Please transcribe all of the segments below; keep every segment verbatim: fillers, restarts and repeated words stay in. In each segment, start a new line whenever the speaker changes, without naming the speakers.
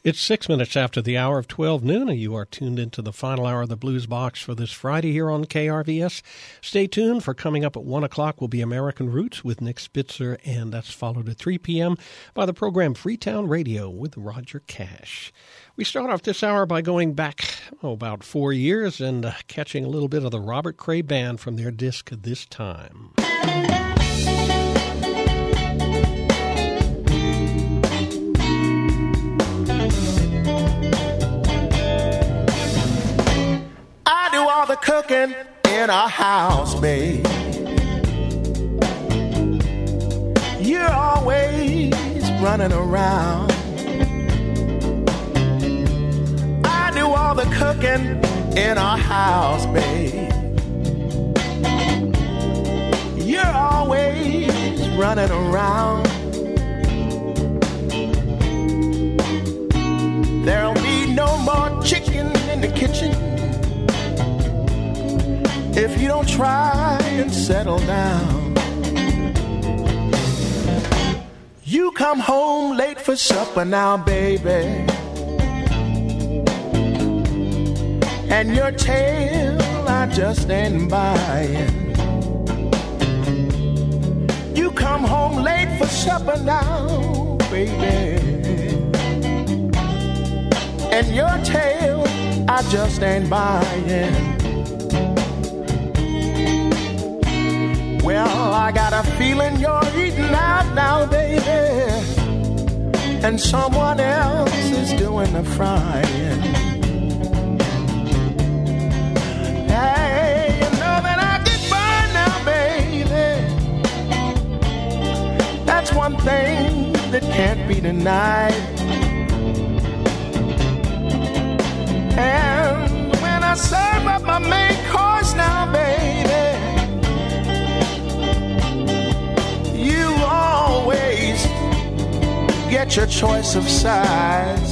It's six minutes after the hour of twelve noon, and you are tuned into the final hour of the Blues Box for this Friday here on K R V S. Stay tuned, for coming up at one o'clock will be American Roots with Nick Spitzer, and that's followed at three p.m. by the program Freetown Radio with Roger Cash. We start off this hour by going back oh, about four years and uh, catching a little bit of the Robert Cray Band from their disc This Time.
I do all the cooking in our house, babe. You're always running around. I do all the cooking in our house, babe. You're always running around. There'll be no more chicken in the kitchen if you don't try and settle down. You come home late for supper now, baby, and your tail I just ain't buying. You come home late for supper now, baby, and your tail I just ain't buying. Well, I got a feeling you're eating out now, baby, and someone else is doing the frying. Hey, you know that I get burned now, baby. That's one thing that can't be denied. And when I serve up my main course now, baby, you always get your choice of sides.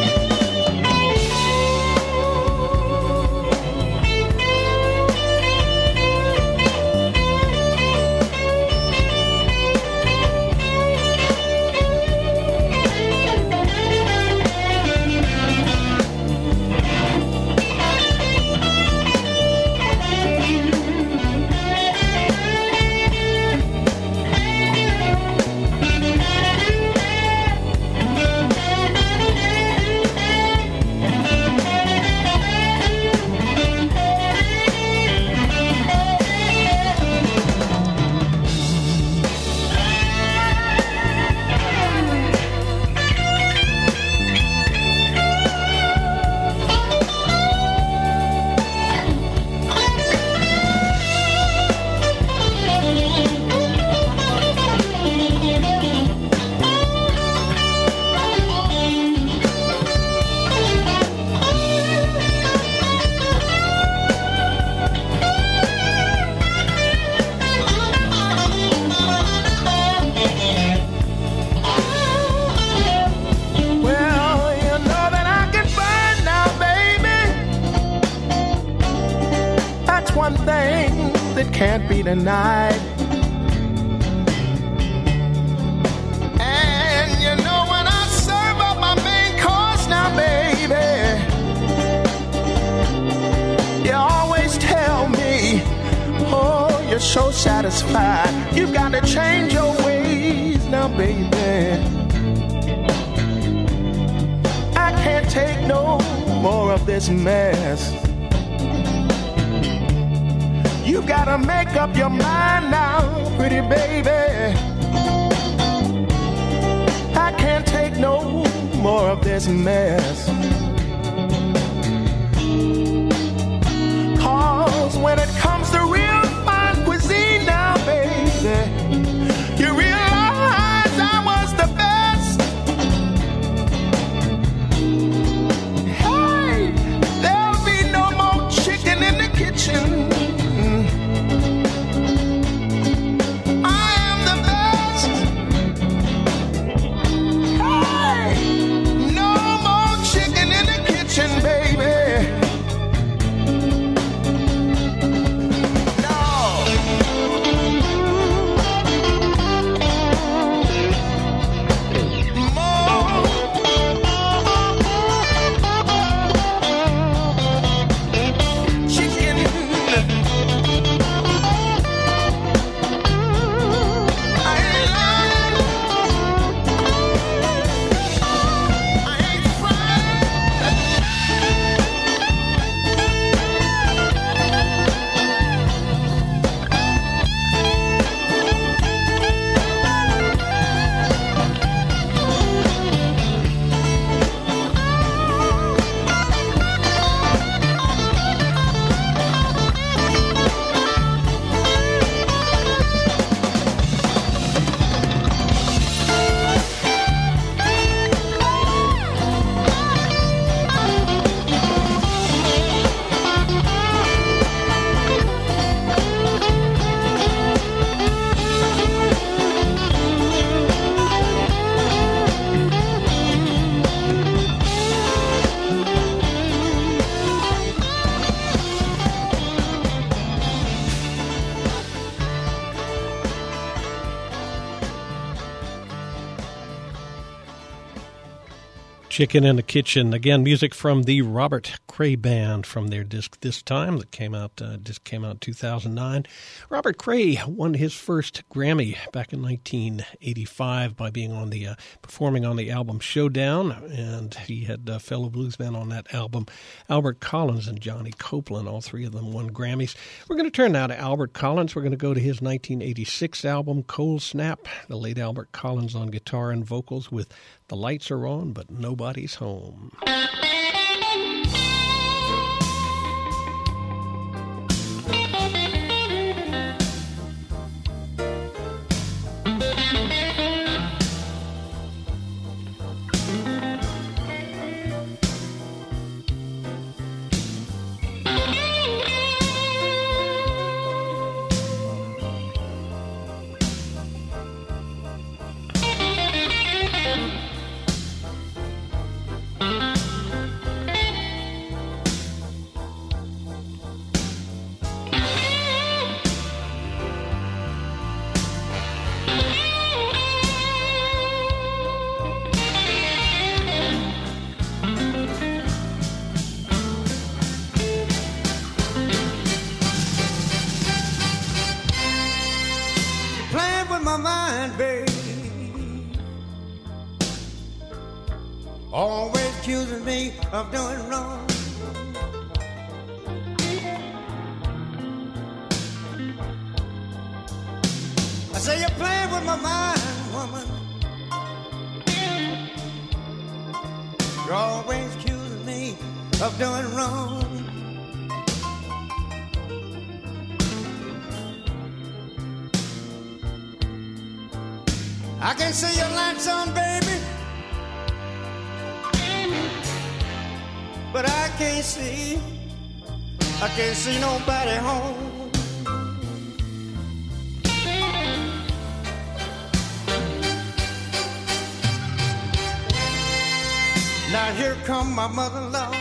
Denied. And you know when I serve up my main course now, baby, you always tell me, oh, you're so satisfied. You've got to change your ways now, baby. I can't take no more of this mess. You gotta make up your mind now, pretty baby. I can't take no more of this mess. Cause when it comes to real fine cuisine now, baby, you realize I was the best. Hey, there'll be no more chicken in the kitchen. Chicken
Chicken in the Kitchen. Again, music from the Robert Cray Band from their disc This Time that came out, uh, disc came out in two thousand nine. Robert Cray won his first Grammy back in nineteen eighty-five by being on the, uh, performing on the album Showdown, and he had uh, fellow bluesmen on that album, Albert Collins and Johnny Copeland. All three of them won Grammys. We're going to turn now to Albert Collins. We're going to go to his nineteen eighty-six album, Cold Snap. The late Albert Collins on guitar and vocals with The Lights Are On, But Nobody's Home.
Always accusing me of doing wrong. I say you're playing with my mind, woman. You're always accusing me of doing wrong. I can see your lights on, baby, but I can't see, I can't see nobody home. Now here come my mother-in-law.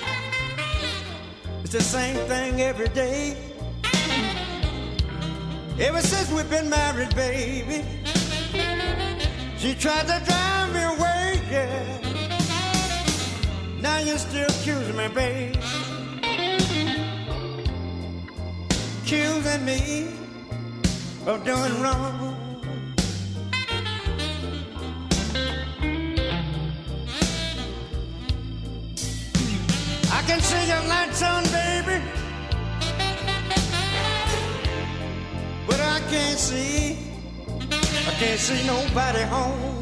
It's the same thing every day. Ever since we've been married, baby, she tried to drive me away, yeah. Now you're still accusing me, babe. Accusing me of doing wrong. I can see your lights on, baby, but I can't see, I can't see nobody home.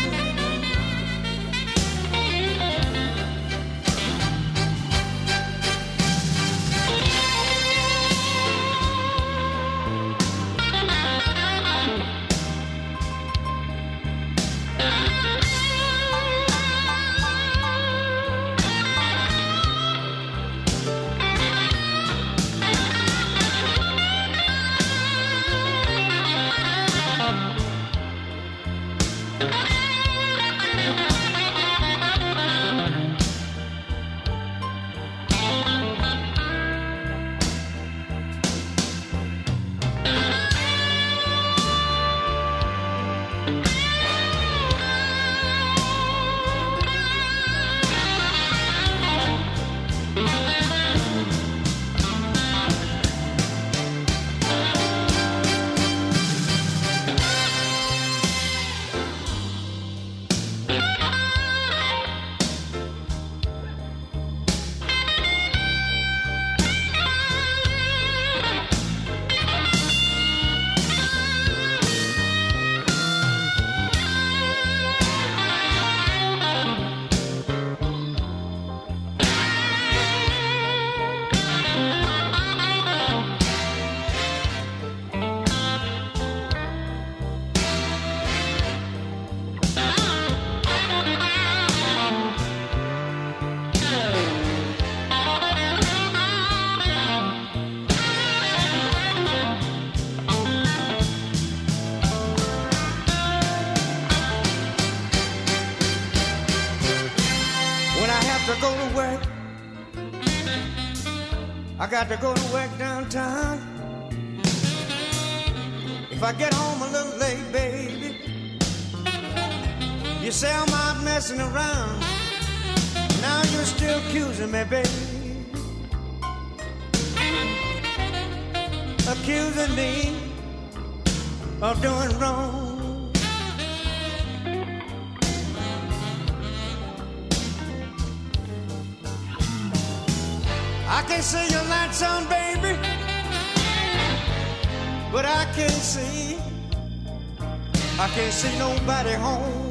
I got to go to work downtown. If I get home a little late, baby, you say I'm out messing around. still accusing me, baby. Accusing me of doing wrong. I can see your lights on, baby, but I can't see, I can't see nobody home.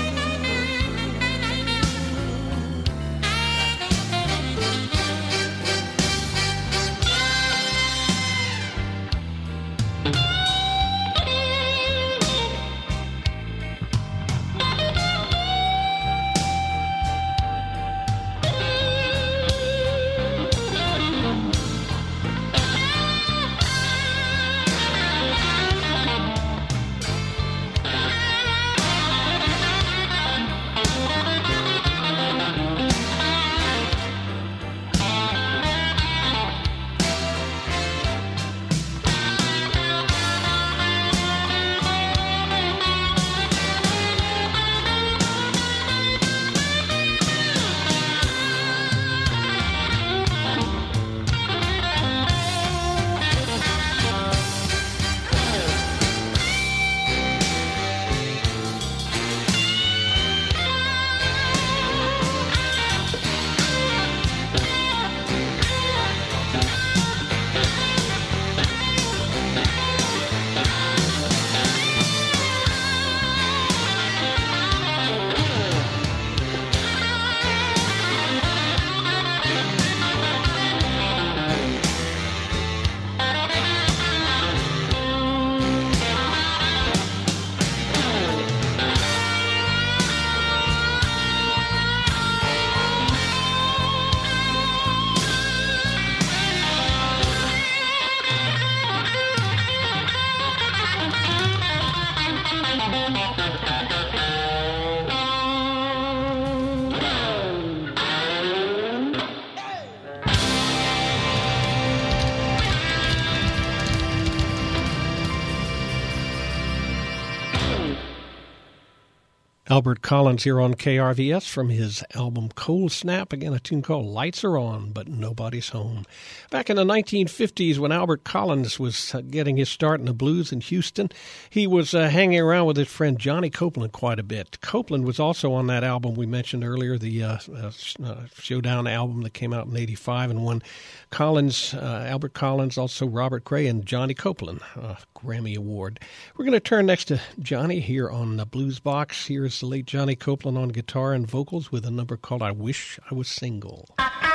Albert Collins here on K R V S from his album Cold Snap. Again, a tune called Lights Are On, But Nobody's Home. Back in the nineteen fifties, when Albert Collins was uh, getting his start in the blues in Houston, he was uh, hanging around with his friend Johnny Copeland quite a bit. Copeland was also on that album we mentioned earlier, the uh, uh, Showdown album that came out in eighty-five, and one Collins, uh, Albert Collins, also Robert Cray, and Johnny Copeland, uh, Grammy Award. We're going to turn next to Johnny here on the Blues Box. Here's the late Johnny Copeland on guitar and vocals with a number called I Wish I Was Single.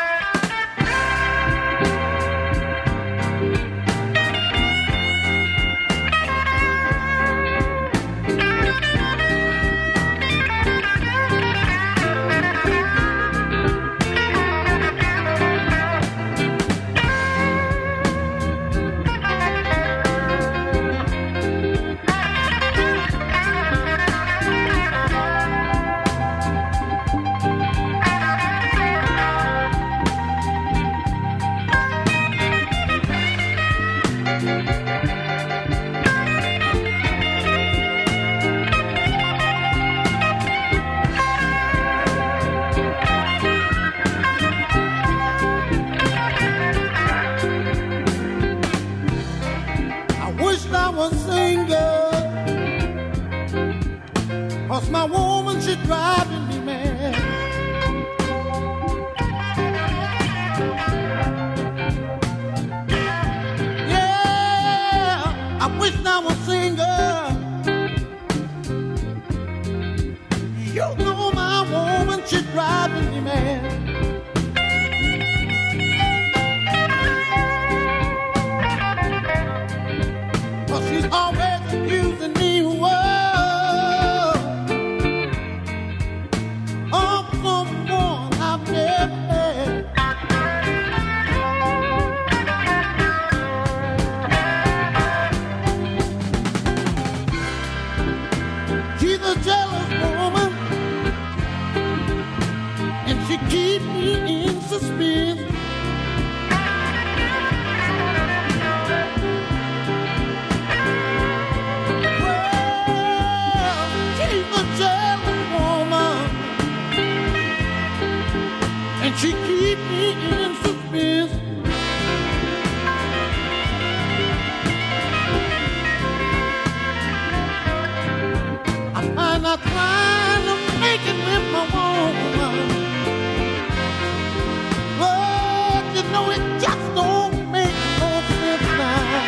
My woman, she's driving me mad. Yeah, I wish I was single. You know my woman, she's driving me mad. But she's always accusing me. Keep me in suspense. Well, she's a jealous woman, and she keep me in suspense. I find out trying to make it with my woman, but you know it just don't make no sense now.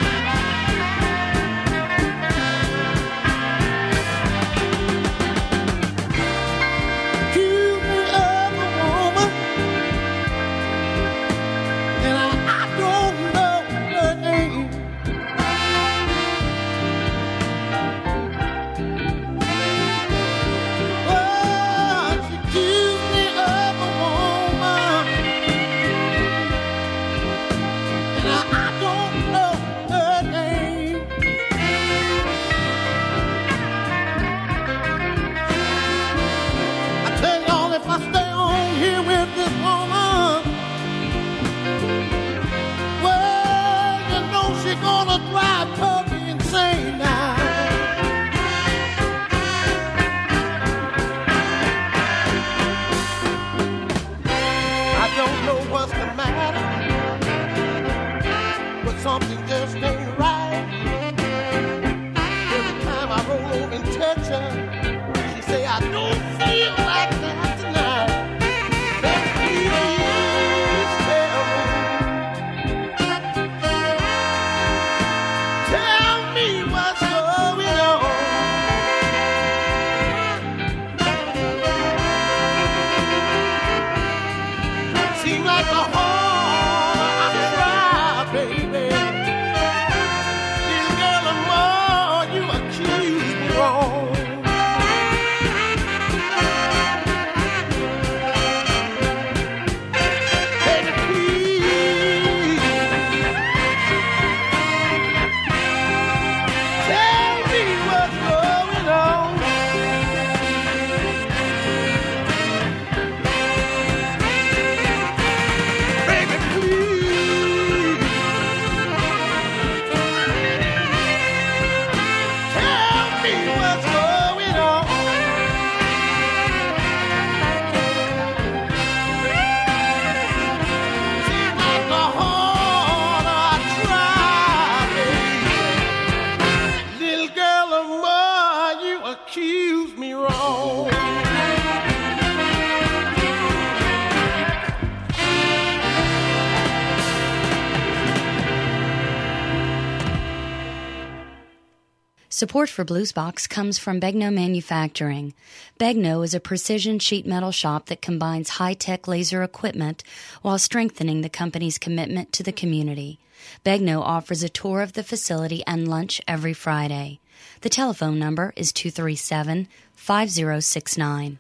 Something just ain't right. Every time I roll over and touch her, she say, I don't feel like that tonight. But please tell me, tell me what's going on. Seems like the whole I try, baby.
Support for Bluesbox comes from Begno Manufacturing. Begno is a precision sheet metal shop that combines high-tech laser equipment while strengthening the company's commitment to the community. Begno offers a tour of the facility and lunch every Friday. The telephone number is two three seven, five zero six nine.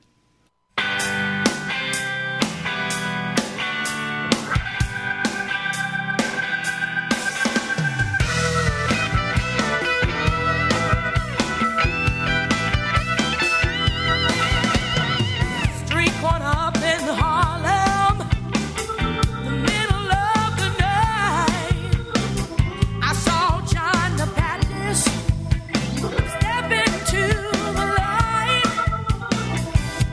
Step into the light.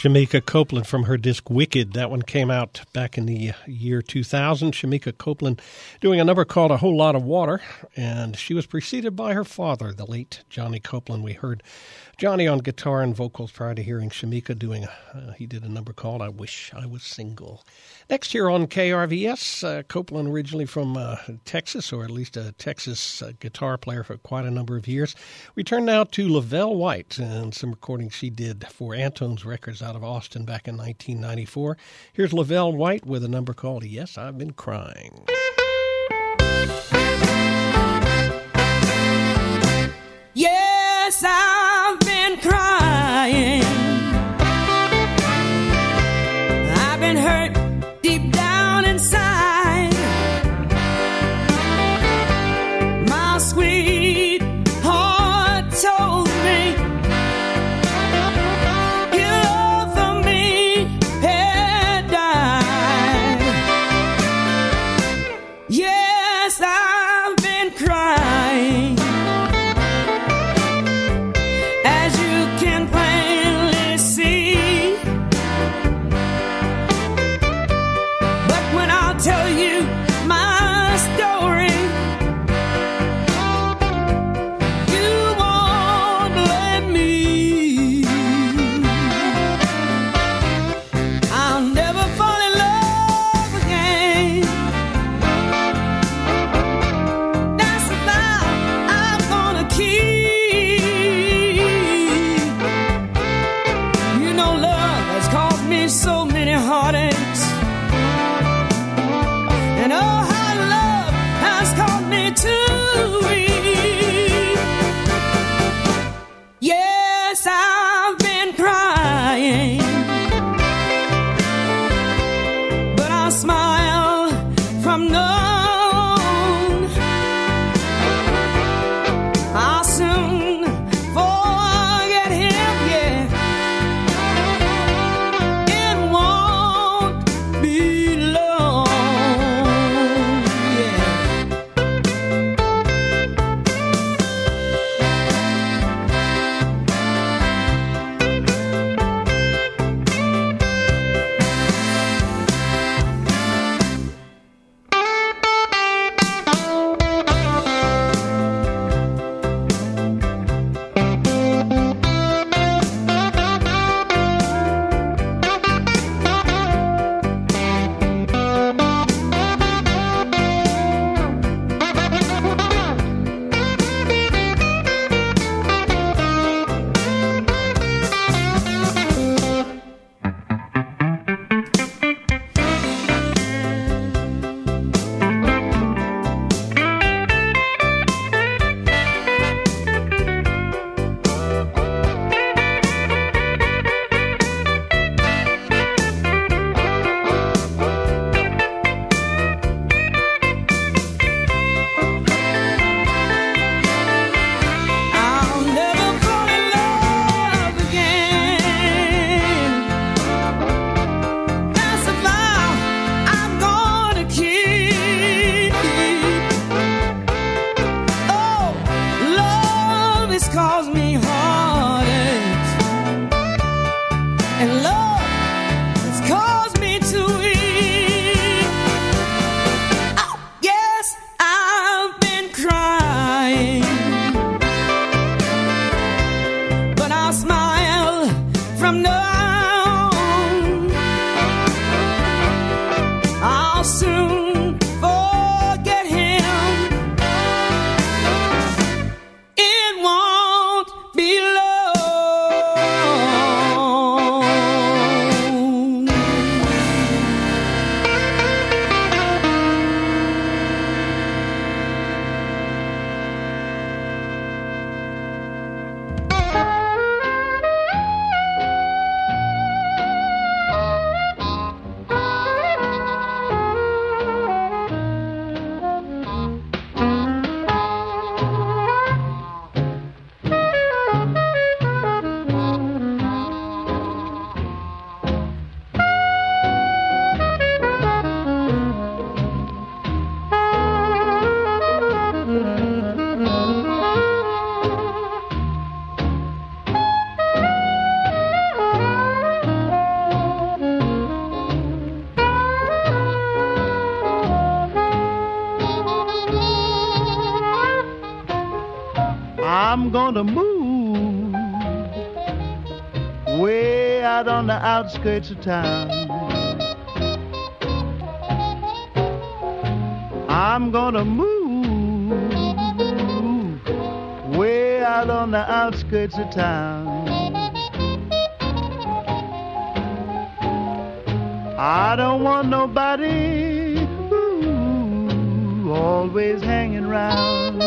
Shamika Copeland from her disc Wicked. That one came out back in the year two thousand. Shamika Copeland doing a number called A Whole Lot of Water, and she was preceded by her father, the late Johnny Copeland. We heard Johnny on guitar and vocals prior to hearing Shamika doing, uh, he did a number called I Wish I Was Single. Next here on K R V S, uh, Copeland originally from uh, Texas, or at least a Texas uh, guitar player for quite a number of years. We turn now to Lavelle White and some recordings she did for Antone's Records out of Austin back in nineteen ninety-four. Here's Lavelle White with a number called Yes, I've Been Crying.
Yes, I've been crying. I've been hurt deep down inside. My sweet heart told me your love for me had died. Yes, I've been crying. As you can plainly see, but when I'll tell you my story, you won't let me. I'll never fall in love again. That's a vow I'm gonna keep. You know, love has caused me so many heartaches, and oh, how love has caused me to weep. Yes, I've been crying, but I'll smile from now on. I'll soon forget him, yeah. It won't be long, yeah. I'll never fall in love again. That's a vow I'm gonna keep. Oh, love has caused me heartaches, and love has caused me to weep. Oh, yes, I've been crying, but I'll smile from now on. I'll soon forget him. It won't be long.
I'm gonna move way out on the outskirts of town. I'm gonna move way out on the outskirts of town. I don't want nobody ooh, always hanging around.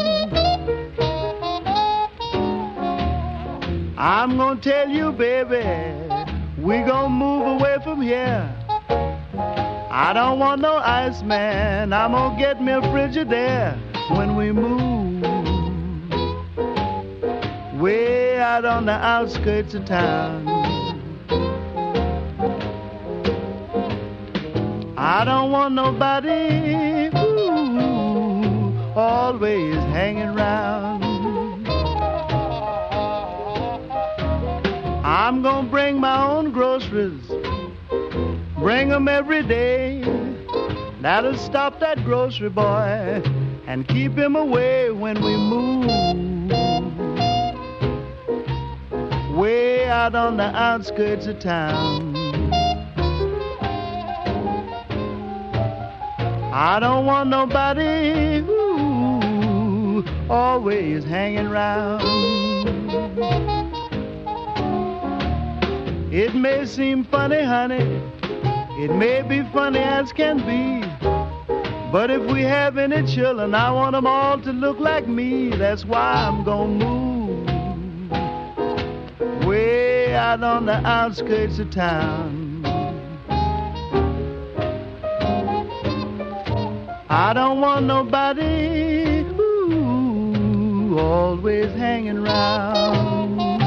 I'm gonna tell you, baby, we gonna move away from here. I don't want no Iceman, I'm gonna get me a Frigidaire when we move way out on the outskirts of town. I don't want nobody ooh, always hanging around. I'm gonna bring my own groceries, bring 'em every day. That'll stop that grocery boy and keep him away when we move way out on the outskirts of town. I don't want nobody ooh, always hanging around. It may seem funny, honey, it may be funny as can be, but if we have any children, I want them all to look like me. That's why I'm gonna move way out on the outskirts of town. I don't want nobody ooh, always hanging around.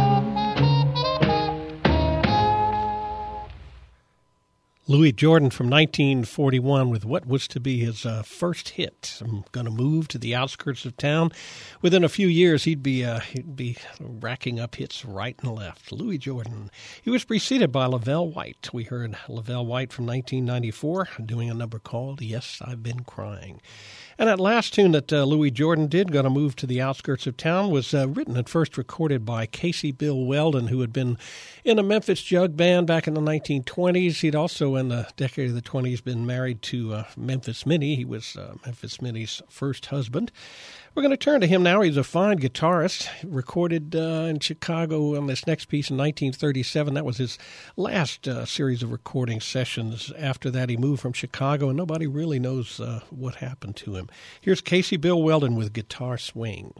Louis Jordan from nineteen forty-one with what was to be his uh, first hit. I'm going to move to the outskirts of town. Within a few years, he'd be uh, he'd be racking up hits right and left. Louis Jordan. He was preceded by Lavelle White. We heard Lavelle White from nineteen ninety-four doing a number called Yes, I've Been Crying. And that last tune that uh, Louis Jordan did, Gonna Move to the Outskirts of Town, was uh, written and first recorded by Casey Bill Weldon, who had been in a Memphis Jug Band back in the nineteen twenties. He'd also, in the decade of the twenties, been married to uh, Memphis Minnie. He was uh, Memphis Minnie's first husband. We're going to turn to him now. He's a fine guitarist, recorded uh, in Chicago on this next piece in nineteen thirty-seven. That was his last uh, series of recording sessions. After that, he moved from Chicago, and nobody really knows uh, what happened to him. Here's Casey Bill Weldon with Guitar Swing.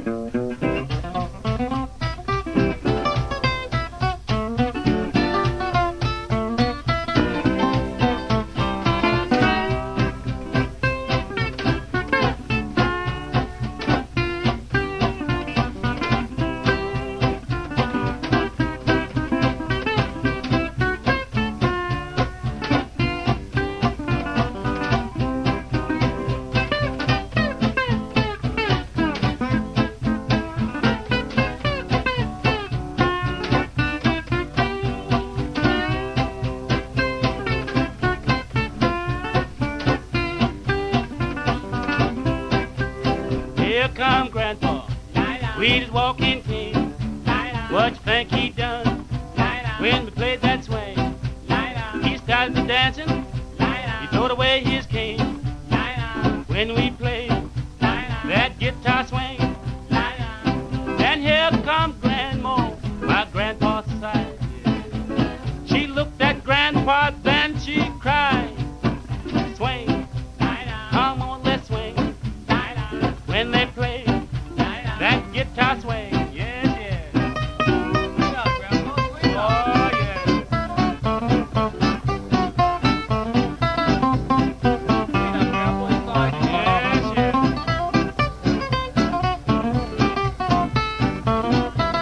We just walking clean. What you think he done when we played that swing? He started to dancing. He throwed away his cane when we played that guitar swing. And here comes Grandma, my grandpa's side. She looked at Grandpa, then she cried. Swing, come on, let's swing. When they played that guitar swing, yes, yes. What's up, Grandpa? Oh, yeah. Yes, yes.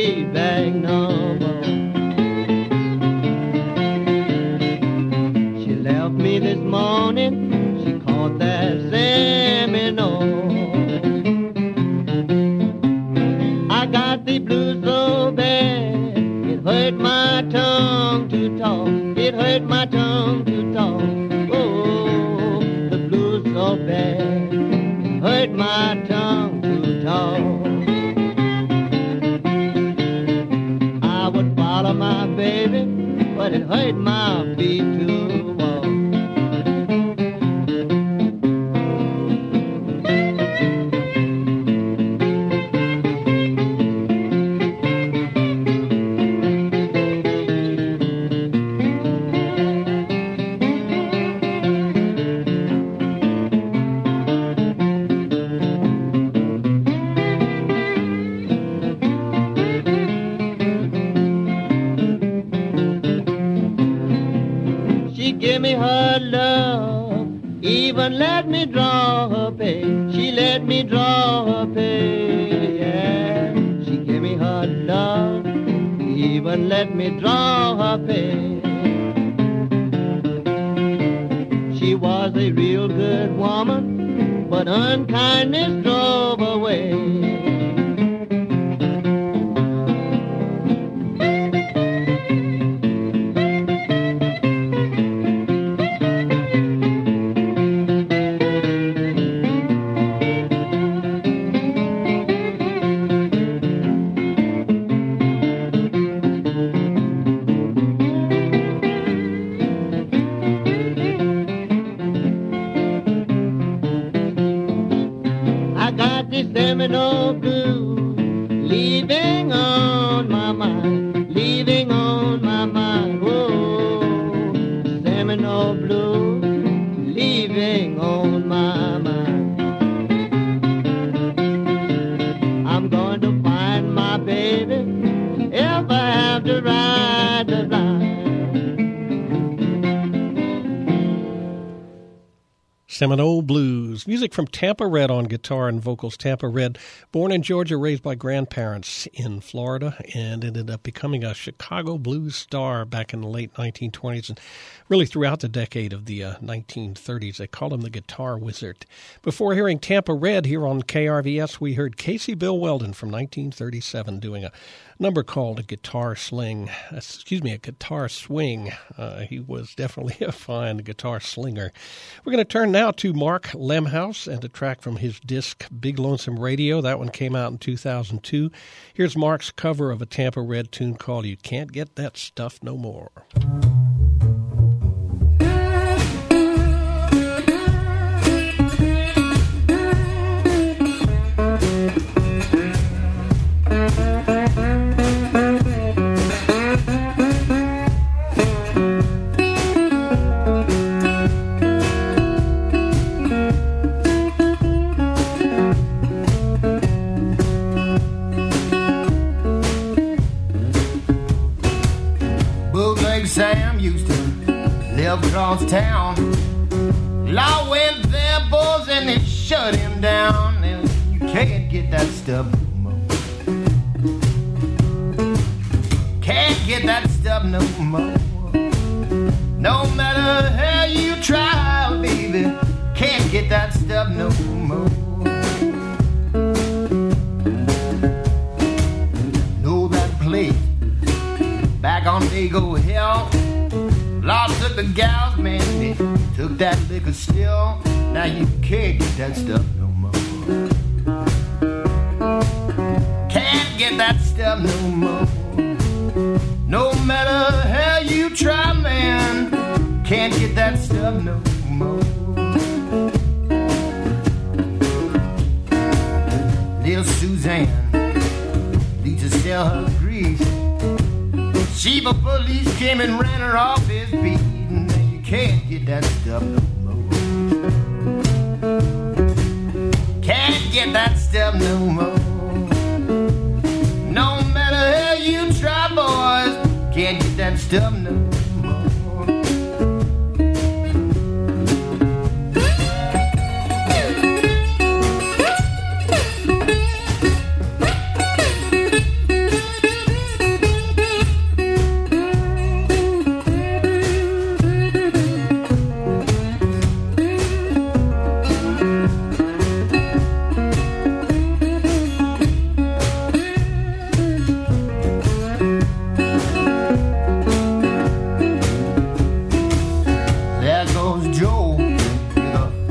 be back no more. She left me this morning, she caught that Seminole. I got the blues so bad, it hurt my tongue to talk, it hurt my tongue to talk. Oh, the blues so bad, it hurt my tongue to talk. I would follow my baby, but it hurt my feet to walk. Give me her love, even let me draw her pay. She let me draw her pay, yeah. She gave me her love, even let me draw her pay. She was a real good woman, but unkindness drove away. Seminole blues, leaving on my mind, leaving on my mind. Whoa, Seminole blues, leaving on my mind. I'm going to find my baby if I have to ride the line.
Seminole Blues. Music from Tampa Red on guitar and vocals. Tampa Red, born in Georgia, raised by grandparents in Florida, and ended up becoming a Chicago blues star back in the late nineteen twenties and really throughout the decade of the uh, nineteen thirties. They called him the Guitar Wizard. Before hearing Tampa Red here on K R V S, we heard Casey Bill Weldon from nineteen thirty-seven doing a number called a guitar sling, excuse me, a guitar swing. Uh, he was definitely a fine guitar slinger. We're going to turn now to Mark Lemhouse and a track from his disc Big Lonesome Radio. That one came out in two thousand two. Here's Mark's cover of a Tampa Red tune called You Can't Get That Stuff No More.
Sam used to live across town. Law went there, boys, and they shut him down. And you can't get that stuff no more. Can't get that stuff no more. No matter how you try, baby, can't get that stuff no more. Know that place back on Dago Hill. Lost took the gals, man, they took that liquor still. Now you can't get that stuff no more. Can't get that stuff no more. No matter how you try, man, can't get that stuff no more. Little Suzanne needs to sell her grease. Sheba police came and ran her off his beat. And you can't get that stuff no more. Can't get that stuff no more. No matter how you try, boys, can't get that stuff no more.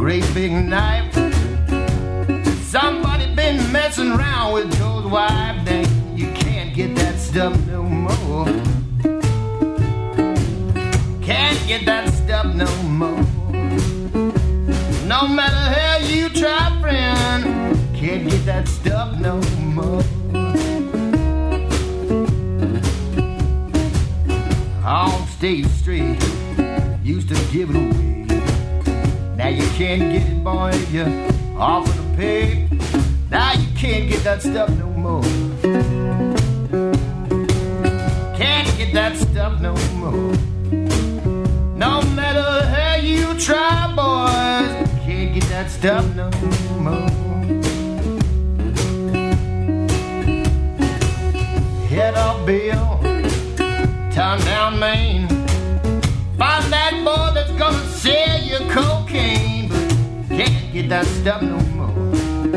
great big knife. Somebody been messing around with Joe's wife. Then you can't get that stuff no more. Can't get that stuff no more. No matter how you try, friend, can't get that stuff no more. On State Street, used to give it away. Now you can't get it, boy, if you offer to pay. Now you can't get that stuff no more. Can't get that stuff no more. No matter how you try, boys, can't get that stuff no more. Head up, Bill, turn down Main. Find that boy that's gonna sell you cocaine, but can't get that stuff no more.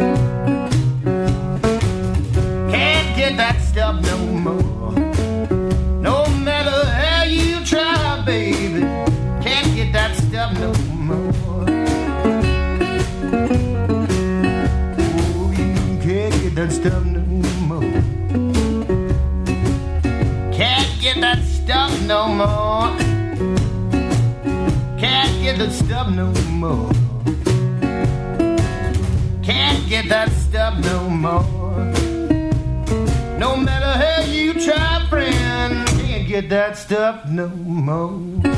Can't get that stuff no more. No matter how you try, baby, can't get that stuff no more. Oh, you can't get that stuff no more. Can't get that stuff no more. Can't get that stuff no more. Can't get that stuff no more. No matter how you try, friend, can't get that stuff no more.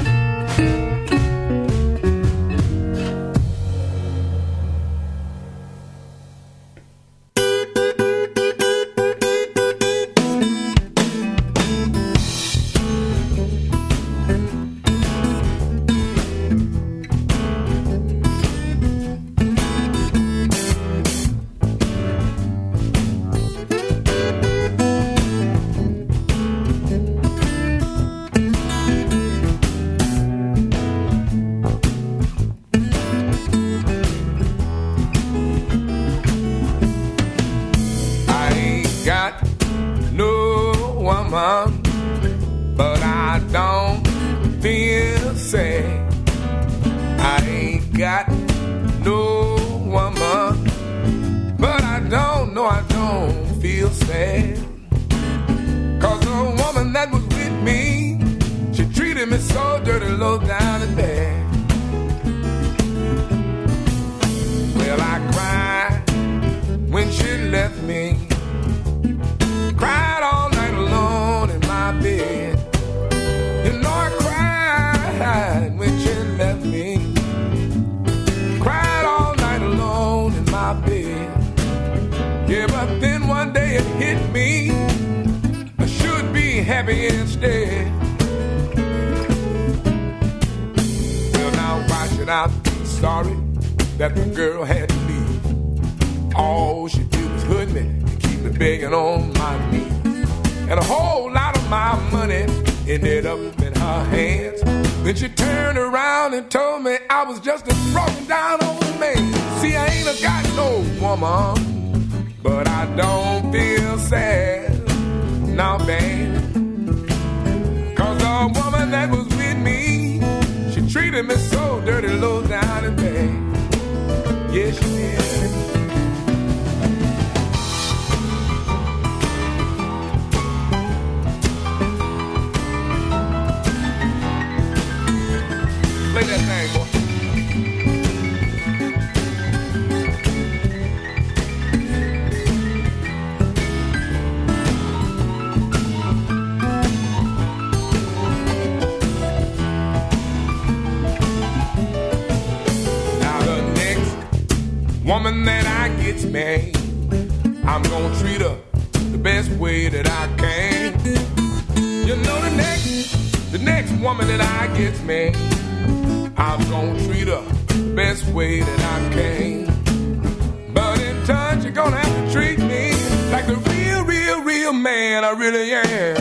Woman that I gets married, I'm gonna treat her the best way that I can. You know the next, the next woman that I gets married, I'm gonna treat her the best way that I can. But in turn, you're gonna have to treat me like the real, real, real man I really am.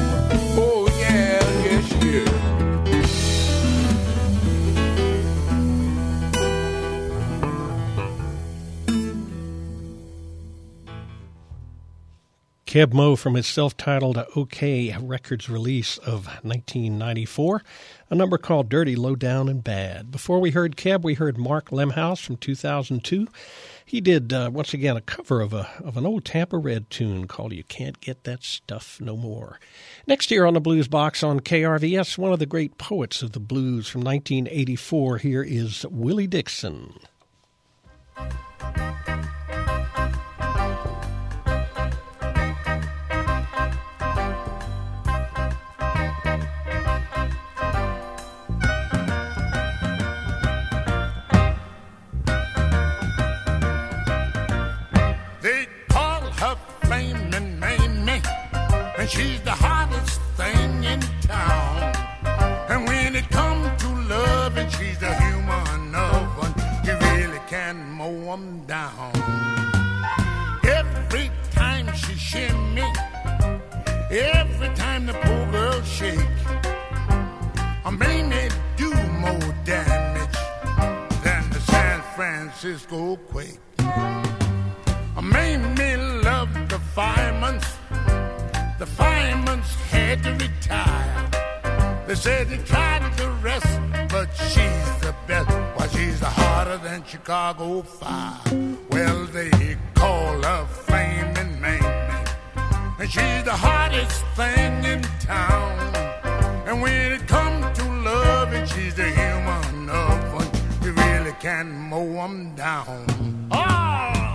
Oh yeah, yes you.
Keb Mo from his self-titled OK Records release of nineteen ninety-four, a number called Dirty, Low Down, and Bad. Before we heard Keb, we heard Mark Lemhouse from two thousand two. He did, uh, once again, a cover of a of an old Tampa Red tune called You Can't Get That Stuff No More. Next here on the Blues Box on K R V S, one of the great poets of the blues from nineteen eighty-four, here is Willie Dixon.
And she's the hottest thing in town. And when it comes to loving, she's the human of one. You really can mow 'em down. Every time she shimmy, every time the poor girl shake, I mean they do more damage than the San Francisco quake. I made me love the fireman's. The firemen's had to retire. They said they tried the rest, but she's the best. Why, she's hotter than Chicago fire. Well, they call her Flaming Mamie, and she's the hottest thing in town. And when it comes to loving, she's the human of one. You really can mow 'em down. Oh!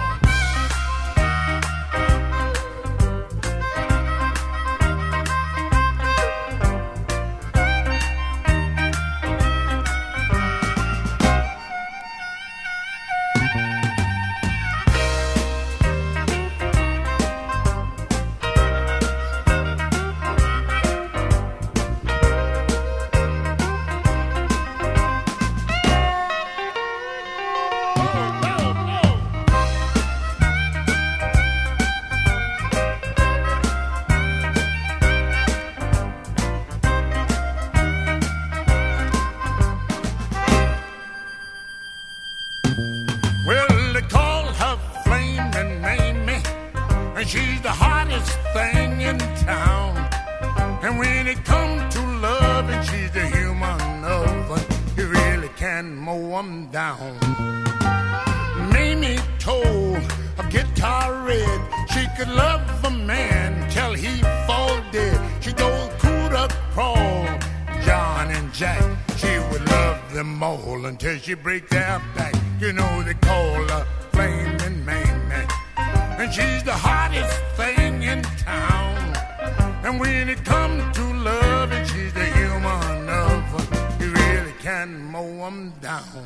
She break their back, you know they call her Flaming Mamie, and she's the hottest thing in town. And when it comes to loving, she's the human of her. You really can mow 'em down.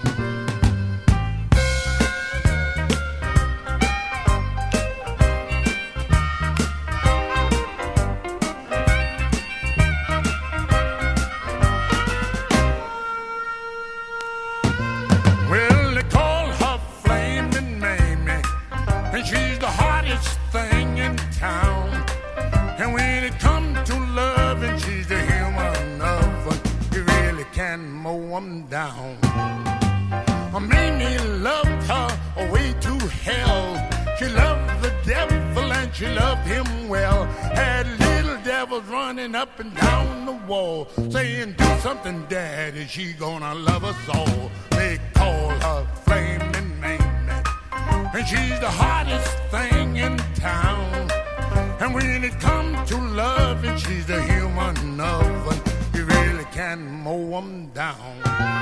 Down. Mamie loved her way to hell. She loved the devil and she loved him well. Had little devils running up and down the wall, saying, do something, Daddy, she gonna love us all. They call her Flaming Mamie, and she's the hottest thing in town. And when it comes to loving, she's the human of one. You really can mow 'em down.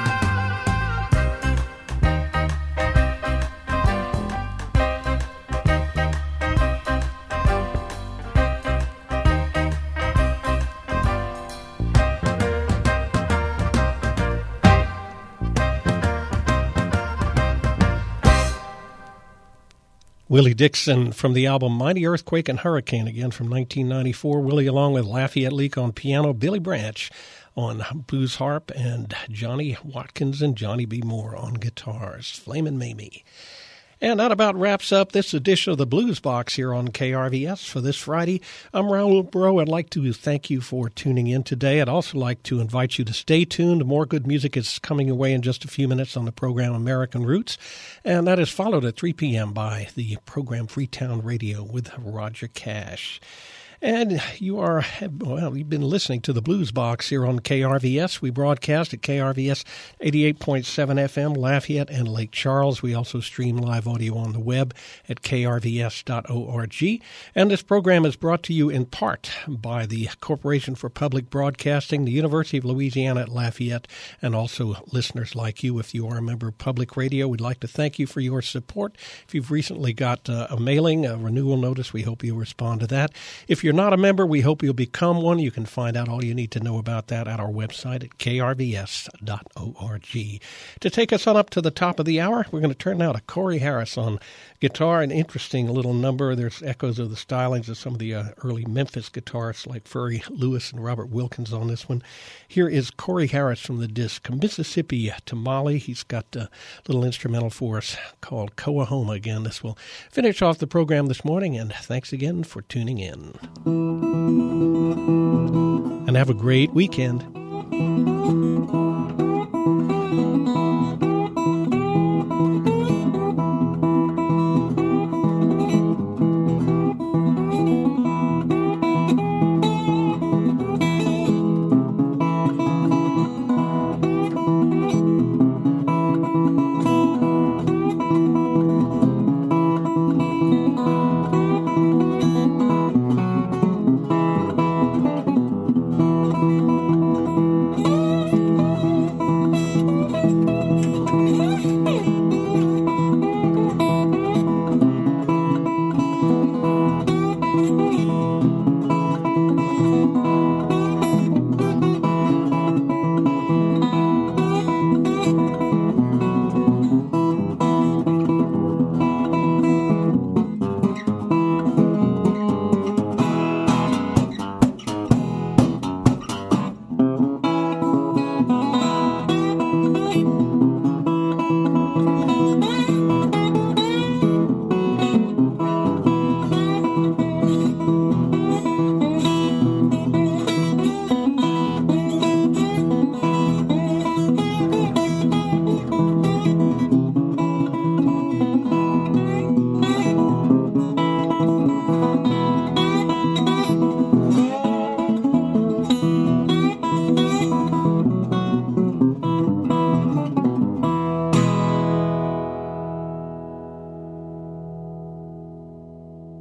Willie Dixon from the album Mighty Earthquake and Hurricane, again from nineteen ninety-four. Willie along with Lafayette Leak on piano, Billy Branch on blues harp, and Johnny Watkins and Johnny B. Moore on guitars. Flamin' Mamie. And that about wraps up this edition of the Blues Box here on K R V S for this Friday. I'm Raul Bro. I'd like to thank you for tuning in today. I'd also like to invite you to stay tuned. More good music is coming your way in just a few minutes on the program American Roots. And that is followed at three p.m. by the program Freetown Radio with Roger Cash. And you are, well, you've been listening to the Blues Box here on K R V S. We broadcast at K R V S eighty-eight point seven F M, Lafayette and Lake Charles. We also stream live audio on the web at K R V S dot org. And this program is brought to you in part by the Corporation for Public Broadcasting, the University of Louisiana at Lafayette, and also listeners like you. If you are a member of Public Radio, we'd like to thank you for your support. If you've recently got uh, a mailing, a renewal notice, we hope you'll respond to that. If you're not a member, we hope you'll become one. You can find out all you need to know about that at our website at K R V S dot org. To take us on up to the top of the hour, we're going to turn now to Corey Harris on guitar, an interesting little number. There's echoes of the stylings of some of the uh, early Memphis guitarists like Furry Lewis and Robert Wilkins on this one. Here is Corey Harris from the disc Mississippi Tamale. He's got a little instrumental for us called Coahoma. Again, this will finish off the program this morning, and thanks again for tuning in. And have a great weekend.